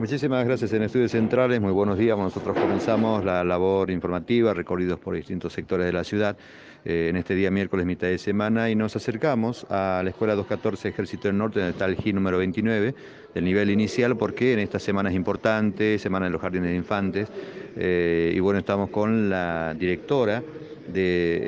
Muchísimas gracias en Estudios Centrales, muy buenos días. Nosotros comenzamos la labor informativa, recorridos por distintos sectores de la ciudad, en este día miércoles, mitad de semana, y nos acercamos a la Escuela 214 Ejército del Norte, donde está el GI número 29, del nivel inicial, porque en esta semana es importante, semana de los jardines de infantes, y bueno, estamos con la directora de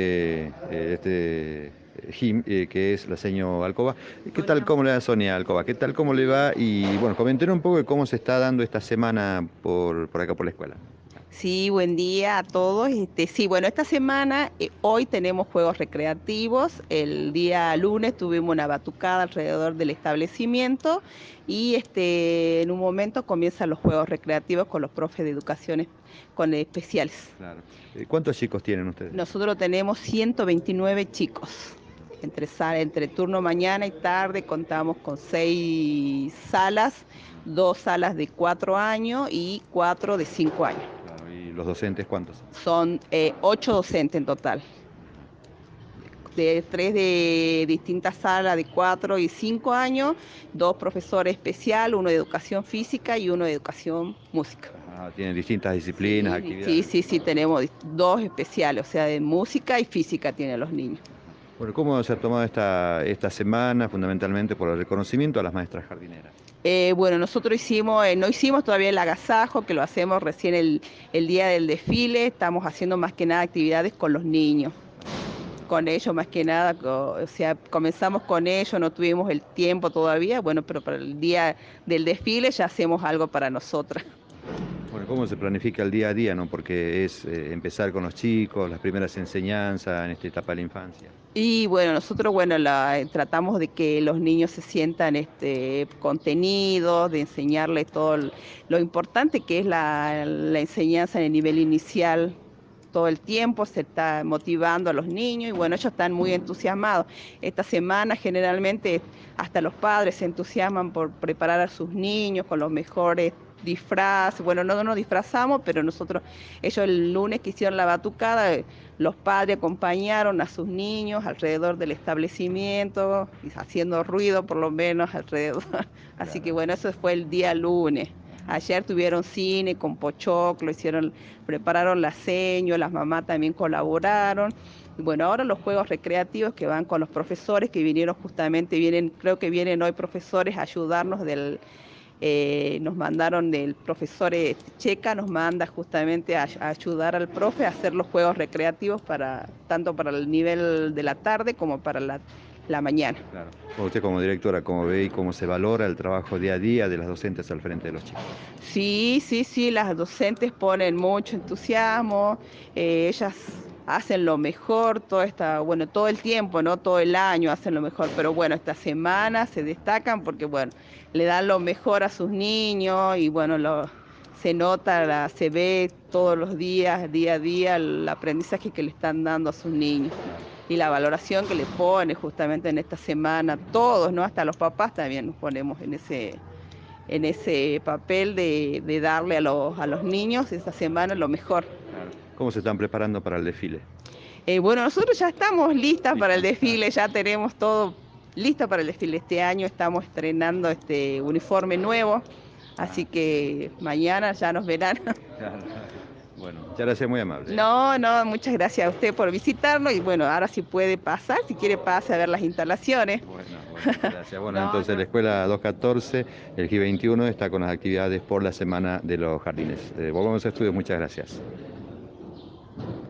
este GIM, que es la señora Alcoba. ¿Qué tal, Hola. cómo le va, Sonia Alcoba? ¿Qué tal, cómo le va? Y bueno, comentar un poco de cómo se está dando esta semana por acá por la escuela. Sí, buen día a todos. Sí, bueno, esta semana, hoy tenemos juegos recreativos. El día lunes tuvimos una batucada alrededor del establecimiento y en un momento comienzan los juegos recreativos con los profes de educación con especiales. Claro. ¿Cuántos chicos tienen ustedes? Nosotros tenemos 129 chicos. Entre turno mañana y tarde contamos con 6 salas, 2 salas de 4 años y 4 de 5 años. Claro, ¿y los docentes cuántos son? Son 8 docentes en total, de tres de distintas salas de 4 y 5 años, 2 profesores especial, uno de educación física y uno de educación música. Ah, tienen distintas disciplinas, Sí, sí, actividades. sí, sí, tenemos dos especiales, o sea, de música y física tienen los niños. Bueno, ¿cómo se ha tomado esta semana fundamentalmente por el reconocimiento a las maestras jardineras? Bueno, nosotros no hicimos todavía el agasajo, que lo hacemos recién el día del desfile, estamos haciendo más que nada actividades con los niños. Con ellos más que nada, o sea, comenzamos con ellos, no tuvimos el tiempo todavía, bueno, pero para el día del desfile ya hacemos algo para nosotras. Bueno, ¿cómo se planifica el día a día, no? Porque es empezar con los chicos, las primeras enseñanzas en esta etapa de la infancia. Y bueno, nosotros, bueno, tratamos de que los niños se sientan contenidos, de enseñarles lo importante que es la enseñanza en el nivel inicial. Todo el tiempo se está motivando a los niños y bueno, ellos están muy entusiasmados. Esta semana generalmente hasta los padres se entusiasman por preparar a sus niños con los mejores disfraces. Bueno, no nos disfrazamos, pero ellos el lunes que hicieron la batucada, los padres acompañaron a sus niños alrededor del establecimiento, y haciendo ruido por lo menos alrededor. Así que Claro. bueno, eso fue el día lunes. Ayer tuvieron cine con pochoclo, prepararon la seño, las mamás también colaboraron. Y bueno, ahora los juegos recreativos que van con los profesores que vinieron justamente, creo que vienen hoy profesores a ayudarnos nos mandaron del profesor Checa, nos manda justamente a ayudar al profe a hacer los juegos recreativos tanto para el nivel de la tarde como para la mañana. Claro. Bueno, usted como directora, ¿cómo ve y cómo se valora el trabajo día a día de las docentes al frente de los chicos? Sí, sí, sí, las docentes ponen mucho entusiasmo, ellas hacen lo mejor bueno, todo el tiempo, ¿no? Todo el año hacen lo mejor, pero bueno, esta semana se destacan porque, bueno, le dan lo mejor a sus niños y, bueno, se nota, se ve todos los días, día a día, el aprendizaje que le están dando a sus niños Claro. y la valoración que le pone justamente en esta semana, todos, ¿no? Hasta los papás también nos ponemos en ese papel de darle a los niños esta semana lo mejor. Claro. ¿Cómo se están preparando para el desfile? Bueno, nosotros ya estamos listas para el ¿Listos? desfile, ya tenemos todo listo para el desfile. Este año estamos estrenando este uniforme nuevo, así Ah, que mañana ya nos verán. claro. Bueno, muchas gracias, muy amable. No, no, muchas gracias a usted por visitarnos y bueno, ahora sí puede pasar, si quiere pase a ver las instalaciones. Bueno, bueno, muchas gracias. Bueno, No, entonces la no. escuela 214, el GI 21, está con las actividades por la semana de los jardines. Volvemos a estudios, muchas gracias.